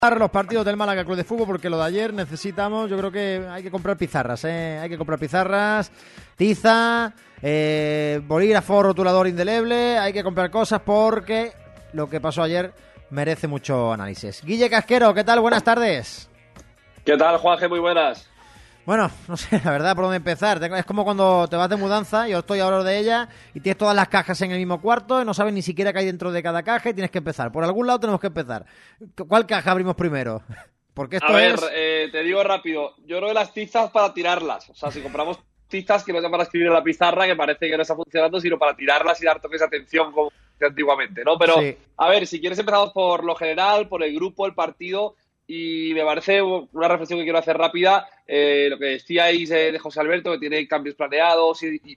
Los partidos del Málaga Club de Fútbol, porque lo de ayer necesitamos, yo creo que hay que comprar pizarras, hay que comprar pizarras, tiza, bolígrafo, rotulador indeleble, hay que comprar cosas porque lo que pasó ayer merece mucho análisis. Guille Casquero, ¿qué tal? Buenas tardes. ¿Qué tal, Juanje? Muy buenas. Bueno, no sé, la verdad, por dónde empezar. Es como cuando te vas de mudanza, yo estoy ahora de ella, y tienes todas las cajas en el mismo cuarto y no sabes ni siquiera qué hay dentro de cada caja y tienes que empezar. Por algún lado tenemos que empezar. ¿Cuál caja abrimos primero? Porque esto te digo rápido. Yo creo que las tizas para tirarlas. O sea, si compramos tizas que no sean para escribir en la pizarra, que parece que no está funcionando, sino para tirarlas y dar toques de atención como antiguamente, ¿no? Pero, sí. A ver, si quieres empezamos por lo general, por el grupo, el partido. Y me parece una reflexión que quiero hacer rápida, lo que decíais de José Alberto, que tiene cambios planeados.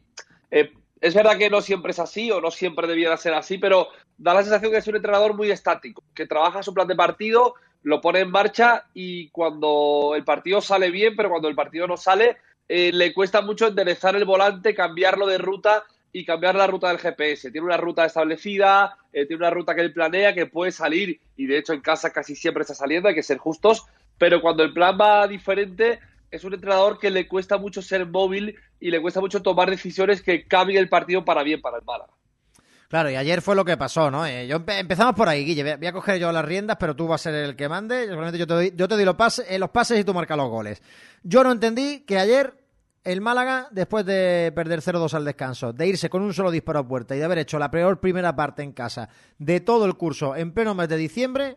Es verdad que no siempre es así o no siempre debiera ser así, pero da la sensación que es un entrenador muy estático, que trabaja su plan de partido, lo pone en marcha y cuando el partido sale bien, pero cuando el partido no sale, le cuesta mucho enderezar el volante, cambiarlo de ruta y cambiar la ruta del GPS. Tiene una ruta establecida, tiene una ruta que él planea, que puede salir, y de hecho en casa casi siempre está saliendo, hay que ser justos, pero cuando el plan va diferente, es un entrenador que le cuesta mucho ser móvil y le cuesta mucho tomar decisiones que cambien el partido para bien para el Málaga. Claro, y ayer fue lo que pasó, ¿no? Empezamos por ahí, Guille. Voy a coger yo las riendas, pero tú vas a ser el que mande. Solamente yo te doy los pases y tú marcas los goles. Yo no entendí que ayer el Málaga, después de perder 0-2 al descanso, de irse con un solo disparo a puerta y de haber hecho la peor primera parte en casa de todo el curso en pleno mes de diciembre,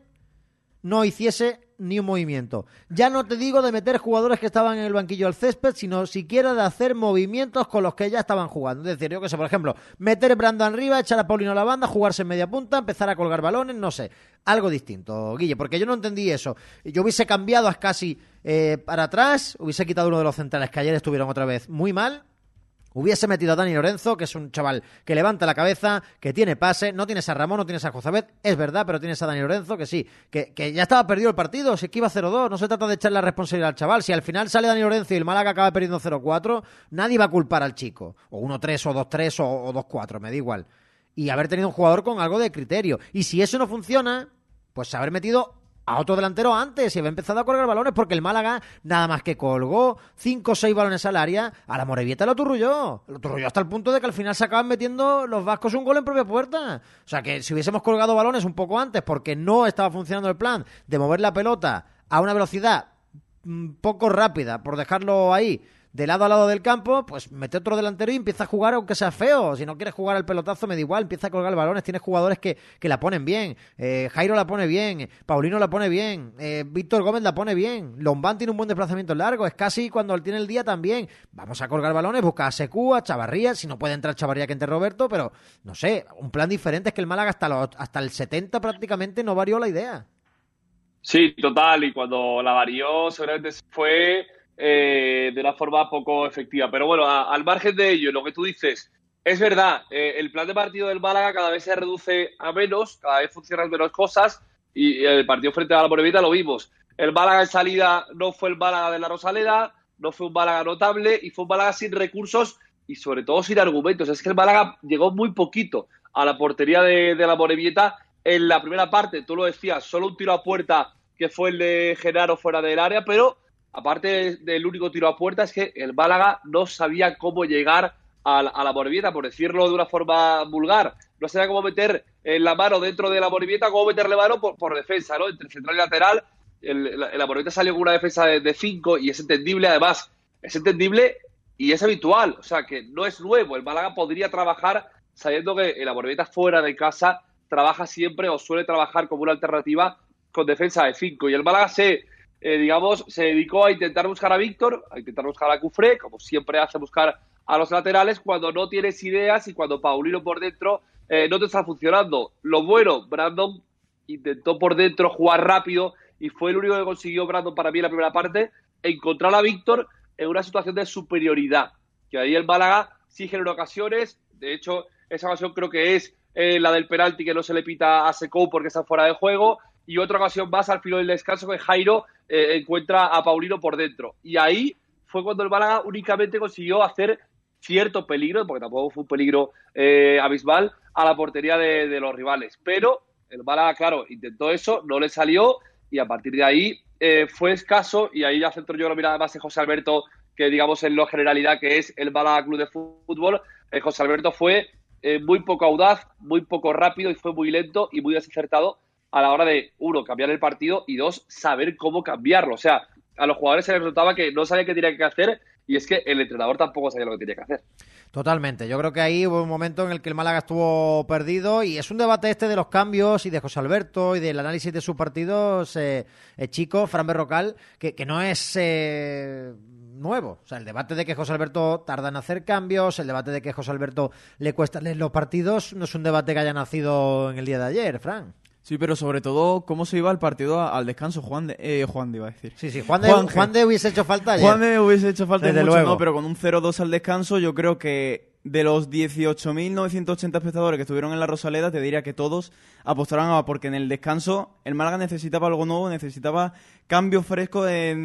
no hiciese ni un movimiento. Ya no te digo de meter jugadores que estaban en el banquillo al césped, sino siquiera de hacer movimientos con los que ya estaban jugando. Es decir, yo que sé, por ejemplo, meter a Brandon arriba, echar a Paulino a la banda, jugarse en media punta, empezar a colgar balones, no sé. Algo distinto, Guille, porque yo no entendí eso. Yo hubiese cambiado a casi para atrás, hubiese quitado uno de los centrales que ayer estuvieron otra vez muy mal. Hubiese metido a Dani Lorenzo, que es un chaval que levanta la cabeza, que tiene pase. No tienes a Ramón, no tienes a Jozabet, es verdad, pero tienes a Dani Lorenzo, que sí, que ya estaba perdido el partido, si que iba 0-2, no se trata de echar la responsabilidad al chaval. Si al final sale Dani Lorenzo y el Málaga acaba perdiendo 0-4, nadie va a culpar al chico. O 1-3, o 2-3, o 2-4, me da igual. Y haber tenido un jugador con algo de criterio. Y si eso no funciona, pues haber metido a otro delantero antes y había empezado a colgar balones, porque el Málaga nada más que colgó 5 o 6 balones al área, a la Morevieta lo turrulló hasta el punto de que al final se acaban metiendo los vascos un gol en propia puerta. O sea que si hubiésemos colgado balones un poco antes, porque no estaba funcionando el plan de mover la pelota a una velocidad poco rápida, por dejarlo ahí de lado a lado del campo, pues mete otro delantero y empieza a jugar aunque sea feo. Si no quieres jugar al pelotazo, me da igual, empieza a colgar balones. Tienes jugadores que la ponen bien. Jairo la pone bien, Paulino la pone bien, Víctor Gómez la pone bien, Lombán tiene un buen desplazamiento largo, es casi cuando él tiene el día también. Vamos a colgar balones, busca a Secu, a Chavarría, si no puede entrar Chavarría que entre Roberto, pero no sé, un plan diferente. Es que el Málaga hasta el 70 prácticamente no varió la idea. Sí, total, y cuando la varió seguramente fue de una forma poco efectiva. Pero bueno, al margen de ello, lo que tú dices, es verdad, el plan de partido del Málaga cada vez se reduce a menos, cada vez funcionan menos cosas, y el partido frente a la Morevieta lo vimos. El Málaga en salida no fue el Málaga de la Rosaleda, no fue un Málaga notable, y fue un Málaga sin recursos y sobre todo sin argumentos. Es que el Málaga llegó muy poquito a la portería de la Morevieta en la primera parte. Tú lo decías, solo un tiro a puerta que fue el de Genaro fuera del área, pero aparte del único tiro a puerta, es que el Málaga no sabía cómo llegar a la Morevieta, por decirlo de una forma vulgar. No sabía cómo meter la mano dentro de la Morevieta, cómo meterle mano por defensa, ¿no? Entre central y lateral, la Morevieta salió con una defensa de 5 y es entendible, además, es entendible y es habitual. O sea, que no es nuevo. El Málaga podría trabajar sabiendo que la Morevieta fuera de casa trabaja siempre o suele trabajar como una alternativa con defensa de 5. Y el Málaga se dedicó a intentar buscar a Víctor, a intentar buscar a Cufré, como siempre hace, buscar a los laterales cuando no tienes ideas y cuando Paulino por dentro no te está funcionando. Lo bueno, Brandon intentó por dentro jugar rápido y fue el único que consiguió, Brandon, para mí en la primera parte, encontrar a Víctor en una situación de superioridad, que ahí el Málaga sí generó ocasiones. De hecho, esa ocasión creo que es la del penalti que no se le pita a Secou porque está fuera de juego, y otra ocasión más al final del descanso que Jairo encuentra a Paulino por dentro. Y ahí fue cuando el Málaga únicamente consiguió hacer cierto peligro, porque tampoco fue un peligro abismal, a la portería de los rivales. Pero el Málaga, claro, intentó eso, no le salió, y a partir de ahí fue escaso, y ahí ya centro yo la mirada más en José Alberto, que digamos en la generalidad que es el Málaga Club de Fútbol. José Alberto fue muy poco audaz, muy poco rápido y fue muy lento y muy desacertado a la hora de, uno, cambiar el partido y dos, saber cómo cambiarlo. O sea, a los jugadores se les notaba que no sabían qué tenían que hacer y es que el entrenador tampoco sabía lo que tenía que hacer. Totalmente. Yo creo que ahí hubo un momento en el que el Málaga estuvo perdido y es un debate este de los cambios y de José Alberto y del análisis de sus partidos chico, Fran Berrocal, que no es nuevo. O sea, el debate de que José Alberto tarda en hacer cambios, el debate de que José Alberto le cuesta leer los partidos, no es un debate que haya nacido en el día de ayer, Fran. Sí, pero sobre todo, cómo se iba el partido al descanso. Juan de iba a decir. Sí, Juan de hubiese hecho falta ayer. Juan de hubiese hecho falta desde mucho, luego. no, pero con un 0-2 al descanso, yo creo que de los 18.980 espectadores que estuvieron en la Rosaleda, te diría que todos apostaron porque en el descanso el Málaga necesitaba algo nuevo, necesitaba cambio fresco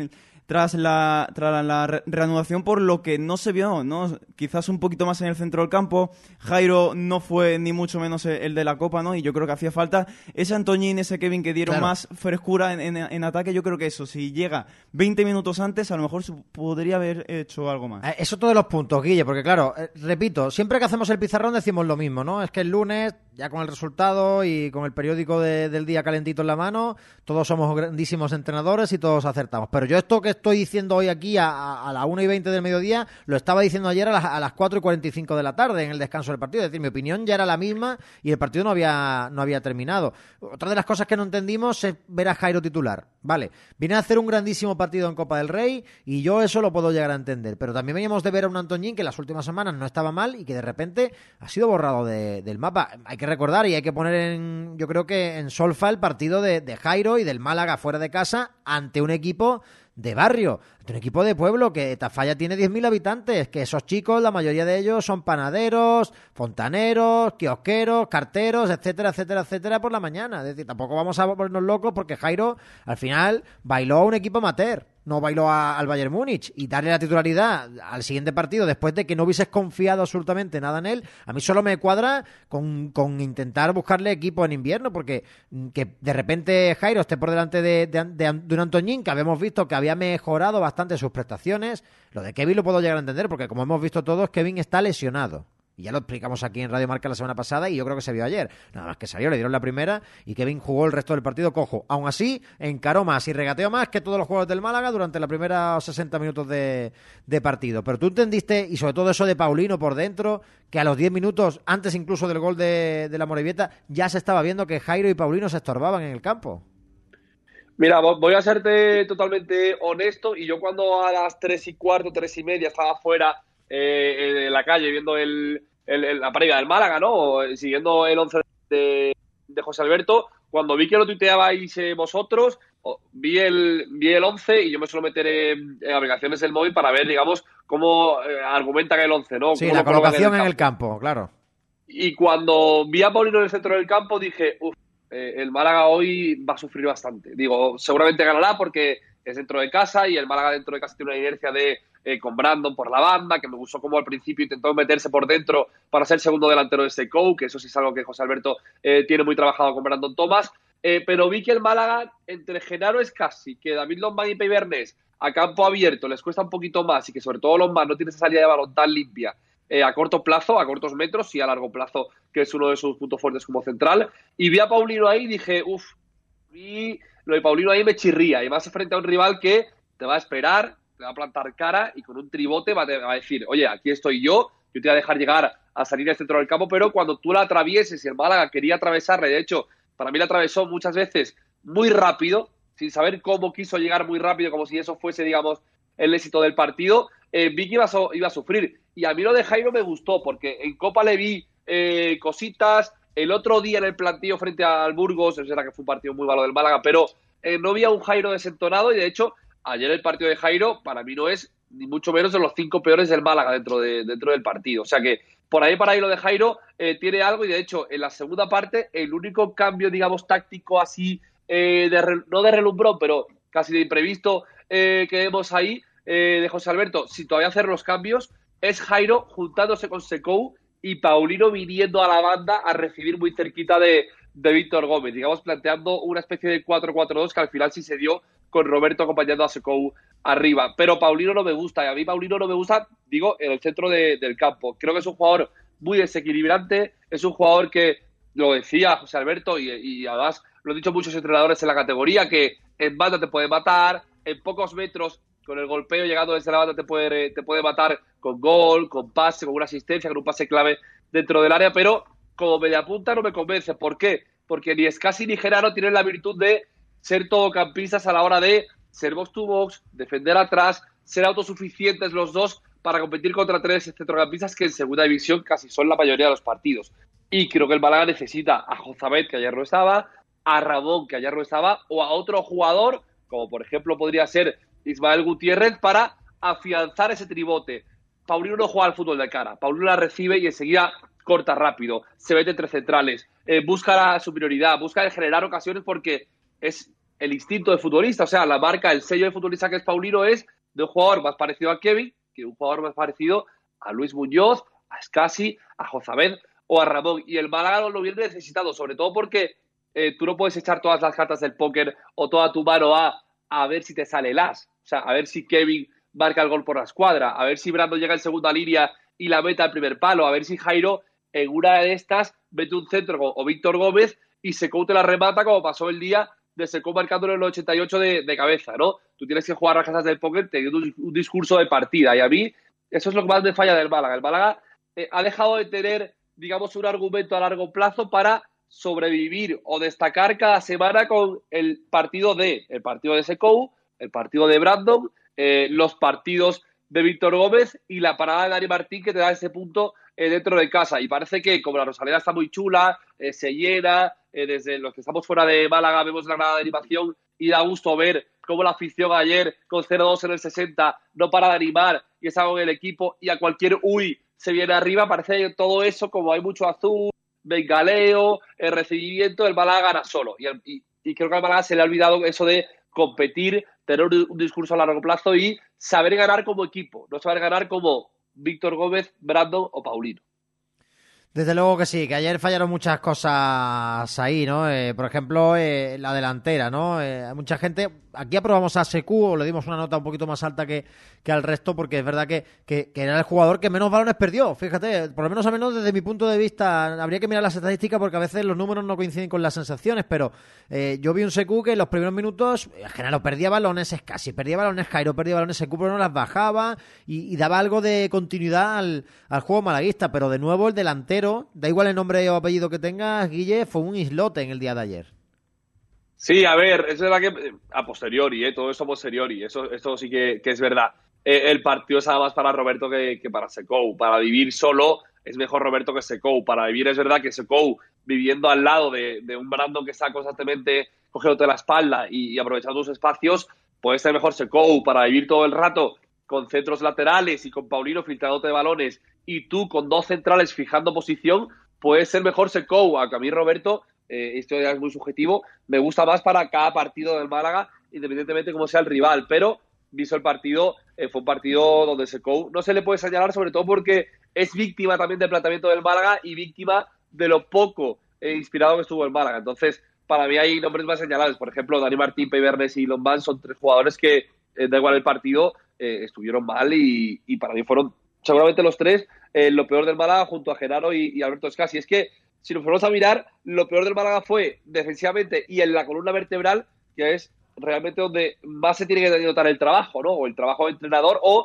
tras la reanudación, por lo que no se vio, ¿no? Quizás un poquito más en el centro del campo. Jairo no fue ni mucho menos el de la Copa, ¿no? Y yo creo que hacía falta ese Antoñín, ese Kevin que dieron más frescura en ataque. Yo creo que eso, si llega 20 minutos antes, a lo mejor podría haber hecho algo más. Eso todos los puntos, Guille, porque claro, repito, siempre que hacemos el pizarrón decimos lo mismo, ¿no? Es que el lunes, ya con el resultado y con el periódico del día calentito en la mano, todos somos grandísimos entrenadores y todos acertamos. Pero yo esto que estoy diciendo hoy aquí a las 1:20 del mediodía, lo estaba diciendo ayer a las 4:45 de la tarde en el descanso del partido. Es decir, mi opinión ya era la misma y el partido no había terminado. Otra de las cosas que no entendimos es ver a Jairo titular. Vale, viene a hacer un grandísimo partido en Copa del Rey y yo eso lo puedo llegar a entender. Pero también veníamos de ver a un Antoñín que las últimas semanas no estaba mal y que de repente ha sido borrado del mapa. Hay que recordar y hay que poner yo creo que en solfa el partido de Jairo y del Málaga fuera de casa ante un equipo de barrio, ante un equipo de pueblo, que Tafalla tiene 10.000 habitantes, que esos chicos, la mayoría de ellos son panaderos, fontaneros, kiosqueros, carteros, etcétera, etcétera, etcétera, por la mañana. Es decir, tampoco vamos a ponernos locos porque Jairo al final bailó a un equipo amateur, no bailó al Bayern Múnich, y darle la titularidad al siguiente partido después de que no hubieses confiado absolutamente nada en él, a mí solo me cuadra con intentar buscarle equipo en invierno, porque que de repente Jairo esté por delante de un Antoñín, que habíamos visto que había mejorado bastante sus prestaciones. Lo de Kevin lo puedo llegar a entender, porque como hemos visto todos, Kevin está lesionado. Y ya lo explicamos aquí en Radio Marca la semana pasada y yo creo que se vio ayer. Nada más que salió, le dieron la primera y Kevin jugó el resto del partido cojo. Aún así, encaró más y regateó más que todos los jugadores del Málaga durante los primeros 60 minutos de partido. Pero tú entendiste, y sobre todo eso de Paulino por dentro, que a los 10 minutos, antes incluso del gol de la Morevieta, ya se estaba viendo que Jairo y Paulino se estorbaban en el campo. Mira, voy a serte totalmente honesto, y yo cuando a las 3:15, 3:30 estaba fuera en la calle viendo la pareja del Málaga, ¿no? Siguiendo el 11 de José Alberto, cuando vi que lo tuiteabais vosotros, vi el 11 y yo me suelo meter en aplicaciones del móvil para ver, digamos, cómo argumentan el 11, ¿no? Sí, la colocación en el campo, claro. Y cuando vi a Paulino en el centro del campo dije, el Málaga hoy va a sufrir bastante. Digo, seguramente ganará porque es dentro de casa y el Málaga dentro de casa tiene una inercia con Brandon por la banda, que me gustó como al principio intentó meterse por dentro para ser segundo delantero de Sekou, que eso sí es algo que José Alberto tiene muy trabajado con Brandon Thomas. Pero vi que el Málaga, entre Genaro Escasi, que David Lombán y Pei Bernés, a campo abierto les cuesta un poquito más y que sobre todo Lombán no tiene esa salida de balón tan limpia a corto plazo, a cortos metros, y a largo plazo, que es uno de sus puntos fuertes como central. Y vi a Paulino ahí y dije, lo de Paulino ahí me chirría, y más frente a un rival que te va a esperar, te va a plantar cara y con un tribote va a decir, oye, aquí estoy yo te voy a dejar llegar a salir al centro del campo, pero cuando tú la atravieses, y el Málaga quería atravesarla, y de hecho, para mí la atravesó muchas veces muy rápido, sin saber cómo quiso llegar muy rápido, como si eso fuese, digamos, el éxito del partido, vi que iba a sufrir. Y a mí lo de Jairo me gustó, porque en Copa le vi cositas. El otro día en el plantillo frente al Burgos, es verdad que fue un partido muy malo del Málaga, pero no vi a un Jairo desentonado, y de hecho, ayer el partido de Jairo para mí no es ni mucho menos de los 5 peores del Málaga dentro del partido. O sea que por ahí lo de Jairo tiene algo, y de hecho en la segunda parte el único cambio, digamos, táctico así, no de relumbrón, pero casi de imprevisto que vemos ahí de José Alberto, sin todavía hacer los cambios, es Jairo juntándose con Sekou y Paulino viniendo a la banda a recibir muy cerquita de de Víctor Gómez, digamos planteando una especie de 4-4-2 que al final sí se dio con Roberto acompañando a Sekou arriba. Pero Paulino no me gusta, y a mí Paulino no me gusta, digo, en el centro del campo. Creo que es un jugador muy desequilibrante, es un jugador que, lo decía José Alberto, y además lo han dicho muchos entrenadores en la categoría, que en banda te puede matar, en pocos metros, con el golpeo llegando desde la banda te puede matar con gol, con pase, con una asistencia, con un pase clave dentro del área, pero como mediapunta no me convence. ¿Por qué? Porque ni Escasi ni Genaro tienen la virtud de ser todocampistas a la hora de ser box to box, defender atrás, ser autosuficientes los dos para competir contra tres centrocampistas que en segunda división casi son la mayoría de los partidos. Y creo que el Málaga necesita a Jozabet, que ayer no estaba, a Ramón, que ayer no estaba, o a otro jugador, como por ejemplo podría ser Ismael Gutiérrez, para afianzar ese tribote. Paulino no juega al fútbol de cara, Paulino la recibe y enseguida corta rápido, se mete entre centrales, busca la superioridad, busca generar ocasiones porque es el instinto de futbolista, o sea, la marca, el sello de futbolista que es Paulino es de un jugador más parecido a Kevin que un jugador más parecido a Luis Muñoz, a Escasi, a Jozabed o a Ramón. Y el Málaga lo viene necesitado, sobre todo porque tú no puedes echar todas las cartas del póker o toda tu mano a ver si te sale el as. O sea, a ver si Kevin marca el gol por la escuadra, a ver si Brando llega en segunda línea y la mete al primer palo, a ver si Jairo en una de estas mete un centro o Víctor Gómez y Sekou te la remata como pasó el día de Sekou marcándolo en el 88 de cabeza, ¿no? Tú tienes que jugar las cartas del póker teniendo un discurso de partida y a mí eso es lo que más me falla del Málaga. El Málaga ha dejado de tener, digamos, un argumento a largo plazo para sobrevivir o destacar cada semana con el partido de Sekou, el partido de Brandon, los partidos de Víctor Gómez y la parada de Dani Martín que te da ese punto dentro de casa. Y parece que como la Rosaleda está muy chula, se llena, desde los que estamos fuera de Málaga vemos la grada de animación y da gusto ver cómo la afición ayer con 0-2 en el 60 no para de animar y es algo en el equipo y a cualquier se viene arriba. Parece que todo eso, como hay mucho azul, bengaleo, el recibimiento, el Málaga gana solo. Y creo que al Málaga se le ha olvidado eso de competir, tener un discurso a largo plazo y saber ganar como equipo, no saber ganar como Víctor Gómez, Brandon o Paulino. Desde luego que sí, que ayer fallaron muchas cosas ahí, ¿no? Por ejemplo, la delantera, ¿no? Mucha gente... Aquí aprobamos a Sekou, o le dimos una nota un poquito más alta que al resto, porque es verdad que era el jugador que menos balones perdió. Fíjate, por lo menos a menos desde mi punto de vista, habría que mirar las estadísticas porque a veces los números no coinciden con las sensaciones, pero yo vi un Sekou que en los primeros minutos, en general, perdía balones, Escasi, perdía balones, Jairo perdía balones, Sekou pero no las bajaba y daba algo de continuidad al juego malaguista, pero de nuevo el delantero, da igual el nombre o apellido que tengas, Guille, fue un islote en el día de ayer. Sí, a ver, es verdad que a posteriori, todo eso a posteriori, eso sí que es verdad. El partido es más para Roberto que para Sekou. Para vivir solo es mejor Roberto que Sekou. Para vivir es verdad que Sekou, viviendo al lado de un Brandon que está constantemente cogiéndote la espalda y aprovechando tus espacios, puede ser mejor Sekou. Para vivir todo el rato con centros laterales y con Paulino filtrándote de balones y tú con dos centrales fijando posición, puede ser mejor Sekou. A mí Roberto... esto ya es muy subjetivo, me gusta más para cada partido del Málaga, independientemente como sea el rival, pero visto el partido, fue un partido donde Sekou no se le puede señalar, sobre todo porque es víctima también del planteamiento del Málaga y víctima de lo poco inspirado que estuvo el Málaga. Entonces, para mí hay nombres más señalables, por ejemplo, Dani Martín, Peibernes y Lombán son tres jugadores que, da igual el partido, estuvieron mal y para mí fueron seguramente los tres lo peor del Málaga junto a Genaro y Alberto Escasi. Es que si nos ponemos a mirar, lo peor del Málaga fue defensivamente y en la columna vertebral, que es realmente donde más se tiene que notar el trabajo, ¿no? O el trabajo del entrenador o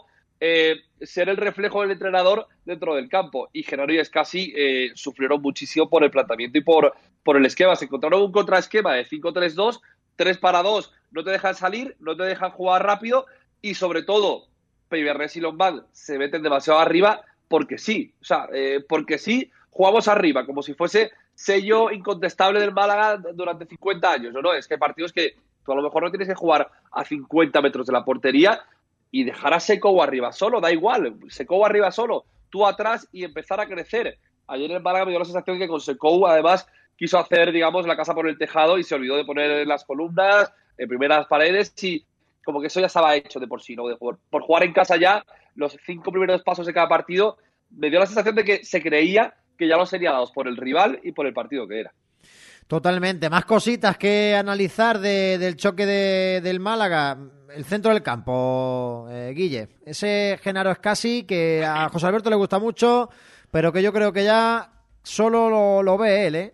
ser el reflejo del entrenador dentro del campo. Y Genaro y Escasi sufrieron muchísimo por el planteamiento y por el esquema. Se encontraron un contraesquema de 5-3-2, 3-2, no te dejan salir, no te dejan jugar rápido y sobre todo Peibernes y Lombán se meten demasiado arriba porque sí. O sea, porque sí, jugamos arriba, como si fuese sello incontestable del Málaga durante 50 años. No, es que hay partidos que tú a lo mejor no tienes que jugar a 50 metros de la portería y dejar a Sekou arriba solo, da igual, Sekou arriba solo, tú atrás y empezar a crecer. Ayer el Málaga me dio la sensación que con Sekou además quiso hacer, digamos, la casa por el tejado y se olvidó de poner las columnas, primeras paredes y como que eso ya estaba hecho de por sí, ¿no? Por jugar en casa ya, los 5 primeros pasos de cada partido, me dio la sensación de que se creía que ya los sería dados por el rival y por el partido que era. Totalmente. Más cositas que analizar del choque del Málaga. El centro del campo, Guille. Ese Genaro Escasi que a José Alberto le gusta mucho, pero que yo creo que ya solo lo ve él, ¿eh?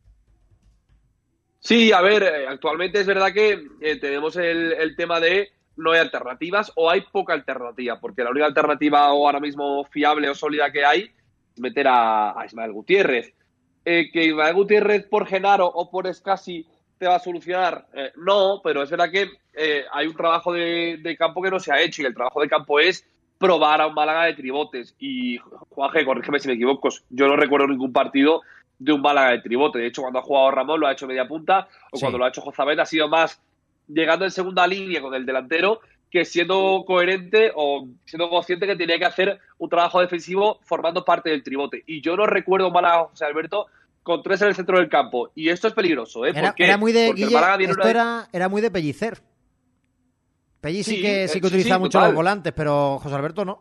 Sí, a ver, actualmente es verdad que tenemos el tema de no hay alternativas o hay poca alternativa, porque la única alternativa ahora mismo fiable o sólida que hay es meter a Ismael Gutiérrez. Que Ismael Gutiérrez por Genaro o por Escasi te va a solucionar, no, pero es verdad que hay un trabajo de campo que no se ha hecho, y el trabajo de campo es probar a un Málaga de tribotes. Y Juanje, corrígeme si me equivoco, yo no recuerdo ningún partido de un Málaga de tribote. De hecho, cuando ha jugado Ramón lo ha hecho media punta, o Sí. cuando lo ha hecho Jozabet ha sido más llegando en segunda línea con el delantero, que siendo coherente o siendo consciente que tenía que hacer un trabajo defensivo formando parte del tribote. Y yo no recuerdo mal a José Alberto con 3 en el centro del campo. Y esto es peligroso, ¿eh? ¿Por qué? Era muy de Porque el Guille, Málaga viene esto era muy de Pellicer. Pelli sí que utilizaba mucho total. los volantes, pero José Alberto no.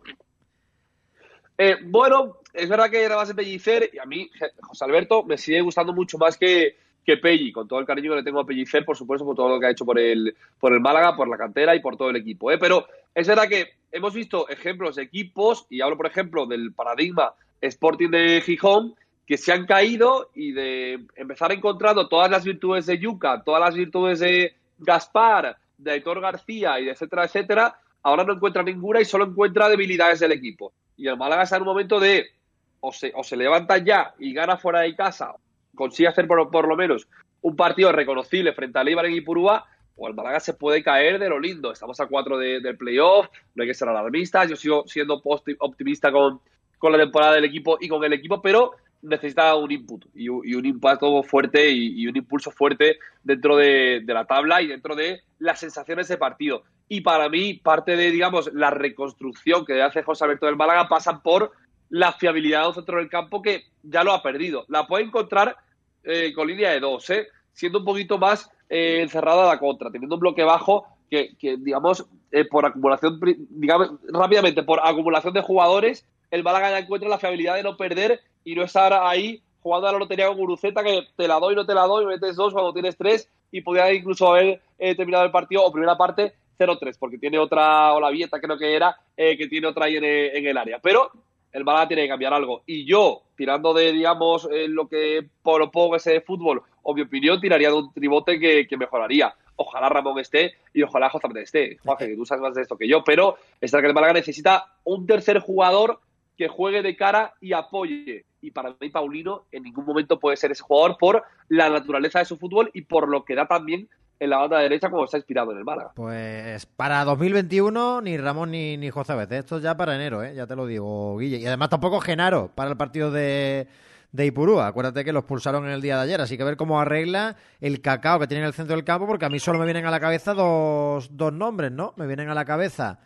Bueno, es verdad que era más de Pellicer, y a mí José Alberto me sigue gustando mucho más que Pelli, con todo el cariño que le tengo a Pellicer, por supuesto, por todo lo que ha hecho por el Málaga, por la cantera y por todo el equipo, ¿eh? Pero es verdad que hemos visto ejemplos de equipos, y hablo, por ejemplo, del paradigma Sporting de Gijón, que se han caído, y de empezar encontrando todas las virtudes de Yuca, todas las virtudes de Gaspar, de Aitor García y de etcétera, ahora no encuentra ninguna y solo encuentra debilidades del equipo. Y el Málaga está en un momento de o se levanta ya y gana fuera de casa, consigue hacer por lo menos un partido reconocible frente al Eibar en Ipurúa, o el Málaga se puede caer de lo lindo. Estamos a 4 del playoff, no hay que ser alarmistas, yo sigo siendo optimista con la temporada del equipo y con el equipo, pero necesita un input y un impacto fuerte y un impulso fuerte dentro de la tabla y dentro de las sensaciones de partido. Y para mí, parte de, digamos, la reconstrucción que hace José Alberto del Málaga pasa por la fiabilidad de un centro del campo que ya lo ha perdido. La puede encontrar con línea de 2, siendo un poquito más encerrada a la contra, teniendo un bloque bajo que digamos, por acumulación, digamos, rápidamente, por acumulación de jugadores, el Málaga ya encuentra la fiabilidad de no perder y no estar ahí jugando a la lotería con Guruceta, que te la doy, no te la doy, metes 2 cuando tienes 3, y podría incluso haber terminado el partido o primera parte 0-3, porque tiene otra, o la Vieta creo que era, que tiene otra ahí en el área. Pero el Málaga tiene que cambiar algo. Y yo, tirando de, digamos, lo que propongo ese de fútbol, o mi opinión, tiraría de un tribote que mejoraría. Ojalá Ramón esté y ojalá Jozabet esté. Juanje, que tú sabes más de esto que yo, pero es que el Málaga necesita un tercer jugador que juegue de cara y apoye. Y para mí Paulino en ningún momento puede ser ese jugador por la naturaleza de su fútbol y por lo que da también en la banda derecha como está inspirado en el Málaga. Pues para 2021 ni Ramón ni Jozabet, esto ya para enero, ya te lo digo, Guille. Y además tampoco Genaro para el partido de Ipurúa. Acuérdate que los expulsaron en el día de ayer, así que a ver cómo arregla el cacao que tiene en el centro del campo, porque a mí solo me vienen a la cabeza dos nombres, ¿no? Me vienen a la cabeza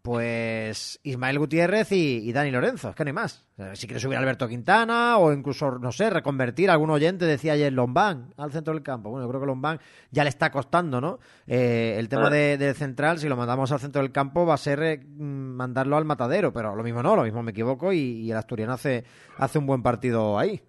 pues Ismael Gutiérrez y Dani Lorenzo, es que no hay más. Si quieres subir a Alberto Quintana o incluso, no sé, reconvertir, algún oyente decía ayer Lombán al centro del campo. Bueno, yo creo que Lombán ya le está costando, ¿no? El tema del central, si lo mandamos al centro del campo va a ser mandarlo al matadero, pero lo mismo no, lo mismo me equivoco y el asturiano hace un buen partido ahí.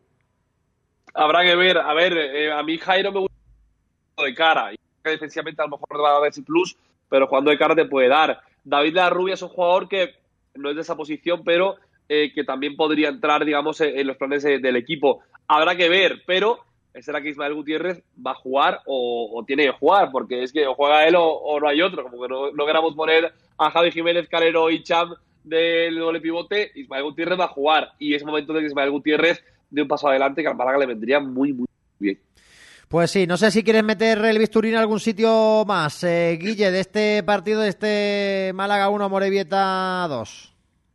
Habrá que ver, a mí Jairo me gusta de cara, y que defensivamente a lo mejor no va a dar ese plus, pero jugando de cara te puede dar. David Larrubia es un jugador que no es de esa posición, pero que también podría entrar, digamos, en los planes del equipo. Habrá que ver, pero será que Ismael Gutiérrez va a jugar o tiene que jugar, porque es que o juega él o no hay otro. Como que no queramos poner a Javi Jiménez, Calero y Cham del doble pivote, Ismael Gutiérrez va a jugar. Y es momento de que Ismael Gutiérrez dé un paso adelante, que al Málaga le vendría muy, muy bien. Pues sí, no sé si quieres meter el bisturí en algún sitio más, Guille, de este partido, de este Málaga 1, Amorebieta 2.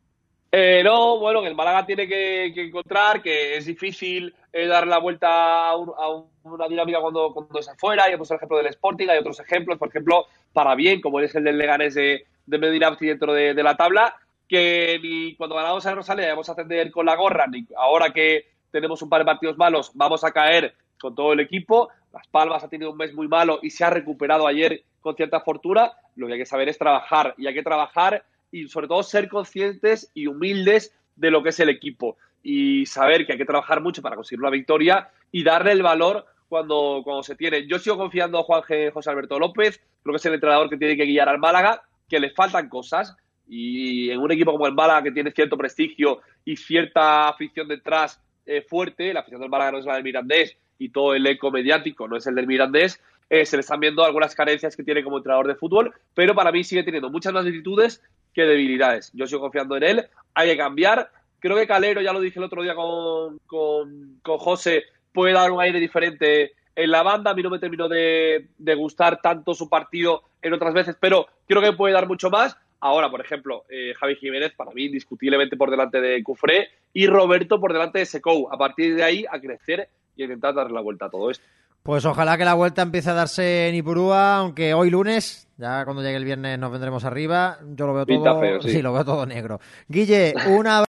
No, bueno, que el Málaga tiene que encontrar, que es difícil dar la vuelta a una dinámica cuando es afuera. Hay otros ejemplos del Sporting, hay otros ejemplos, por ejemplo, para bien, como es el del Leganés de Medina dentro de la tabla, que ni cuando ganamos a Rosalía vamos a ascender con la gorra, ni ahora que tenemos un par de partidos malos vamos a caer con todo el equipo. Las Palmas ha tenido un mes muy malo y se ha recuperado ayer con cierta fortuna. Lo que hay que saber es trabajar, y hay que trabajar y sobre todo ser conscientes y humildes de lo que es el equipo y saber que hay que trabajar mucho para conseguir una victoria y darle el valor cuando se tiene. Yo sigo confiando en José Alberto López, creo que es el entrenador que tiene que guiar al Málaga, que le faltan cosas, y en un equipo como el Málaga, que tiene cierto prestigio y cierta afición detrás fuerte, la afición del Málaga no es la del Mirandés y todo el eco mediático no es el del Mirandés, se le están viendo algunas carencias que tiene como entrenador de fútbol, pero para mí sigue teniendo muchas más virtudes que debilidades. Yo sigo confiando en él, hay que cambiar. Creo que Calero, ya lo dije el otro día con José, puede dar un aire diferente en la banda. A mí no me terminó de gustar tanto su partido en otras veces, pero creo que puede dar mucho más. Ahora, por ejemplo, Javi Jiménez, para mí, indiscutiblemente por delante de Cufré, y Roberto por delante de Secou. A partir de ahí, a crecer y a intentar darle la vuelta a todo esto. Pues ojalá que la vuelta empiece a darse en Ipurúa, aunque hoy lunes, ya cuando llegue el viernes nos vendremos arriba. Yo lo veo todo, Feo, sí. Sí, lo veo todo negro. Guille, una